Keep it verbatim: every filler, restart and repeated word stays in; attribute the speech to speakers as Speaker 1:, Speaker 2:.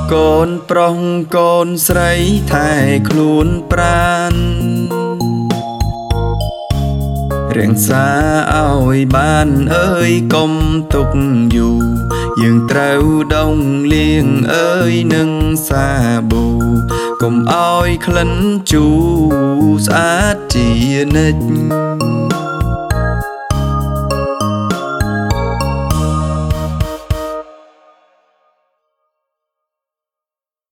Speaker 1: កូនប្រុសកូនស្រីថែខ្លួនប្រាណរៀងសាឲ្យបានអើយកុំទុកយូរយើងត្រូវដងលៀងអើយនឹងសាប៊ូកុំឲ្យក្លិនជូរស្អាតជានិច្ច